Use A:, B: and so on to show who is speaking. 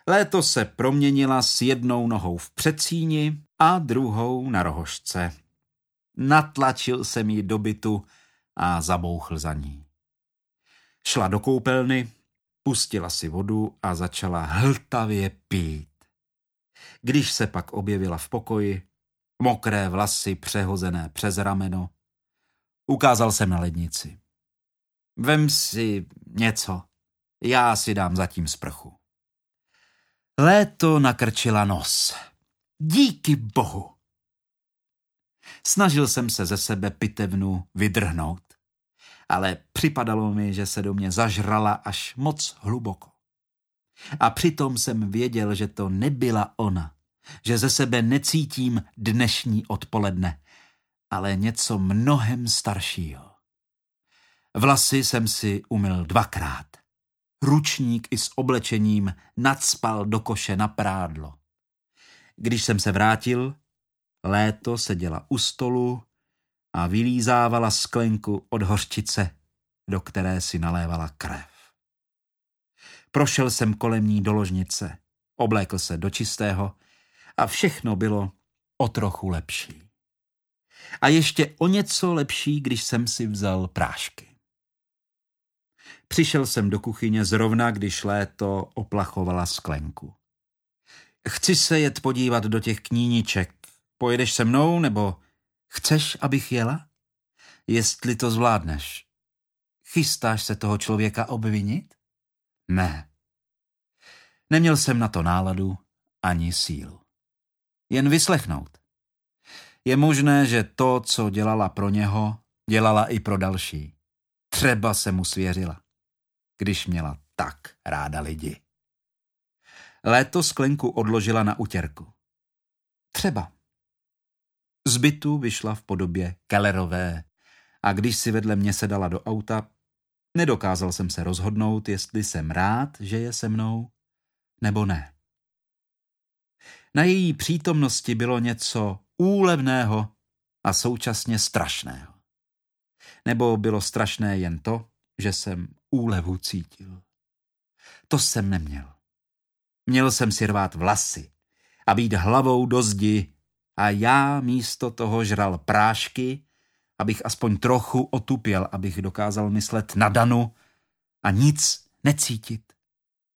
A: Léto se proměnila s jednou nohou v předsíni a druhou na rohožce. Natlačil jsem ji do bytu a zabouchl za ní. Šla do koupelny, pustila si vodu a začala hltavě pít. Když se pak objevila v pokoji, mokré vlasy přehozené přes rameno, ukázal jsem na lednici. Vem si něco, já si dám zatím sprchu. Léto nakrčila nos. Díky bohu. Snažil jsem se ze sebe pitevnu vydrhnout, ale připadalo mi, že se do mě zažrala až moc hluboko. A přitom jsem věděl, že to nebyla ona, že ze sebe necítím dnešní odpoledne, ale něco mnohem staršího. Vlasy jsem si umyl 2krát. Ručník i s oblečením nacpal do koše na prádlo. Když jsem se vrátil, Léto seděla u stolu a vylízávala sklenku od hořčice, do které si nalévala krev. Prošel jsem kolem ní do ložnice, oblékl se do čistého a všechno bylo o trochu lepší. A ještě o něco lepší, když jsem si vzal prášky. Přišel jsem do kuchyně zrovna, když Léto oplachovala sklenku. Chci se jet podívat do těch kníniček. Pojedeš se mnou, nebo chceš, abych jela? Jestli to zvládneš. Chystáš se toho člověka obvinit? Ne. Neměl jsem na to náladu ani sílu. Jen vyslechnout. Je možné, že to, co dělala pro něho, dělala i pro další. Třeba se mu svěřila, když měla tak ráda lidi. Léto sklenku odložila na utěrku. Třeba. Z bytu vyšla v podobě Kellerové a když si vedle mě sedala do auta, nedokázal jsem se rozhodnout, jestli jsem rád, že je se mnou, nebo ne. Na její přítomnosti bylo něco úlevného a současně strašného. Nebo bylo strašné jen to, že jsem úlevu cítil. To jsem neměl. Měl jsem si rvát vlasy a být hlavou do zdi a já místo toho žral prášky, abych aspoň trochu otupěl, abych dokázal myslet na Danu a nic necítit.